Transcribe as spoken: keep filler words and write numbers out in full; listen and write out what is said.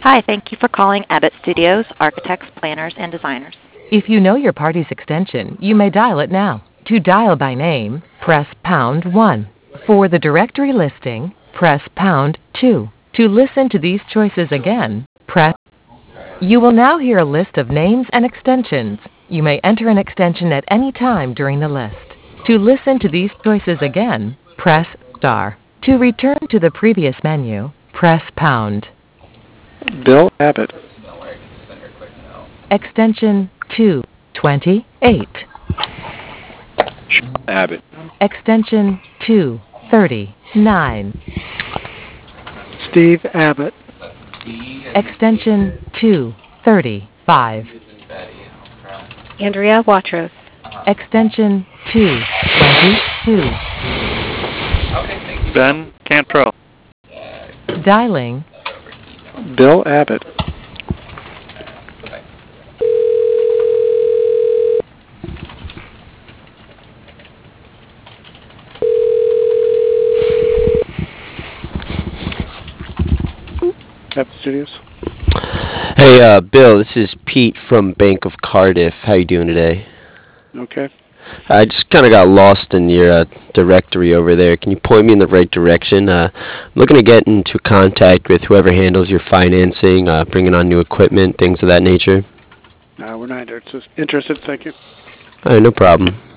Hi, thank you for calling Abbott Studios, architects, planners, and designers. If you know your party's extension, you may dial it now. To dial by name, press pound one. For the directory listing, press pound two. To listen to these choices again, press. You will now hear a list of names and extensions. You may enter an extension at any time during the list. To listen to these choices again, press star. To return to the previous menu, press pound. Bill Abbott. Extension two twenty-eight. Abbott. Extension two thirty-nine. Steve Abbott. Extension two thirty-five. Andrea Watros. Extension two twenty-two. Ben Cantrell. Dialing Bill Abbott. Abbott Studios. Hey, uh, Bill, this is Pete from Bank of Cardiff. How you doing today? Okay. I just kind of got lost in your uh, directory over there. Can you point me in the right direction? Uh, I'm looking to get into contact with whoever handles your financing, uh, bringing on new equipment, things of that nature. No, we're not interested. Interested, thank you. All right, no problem.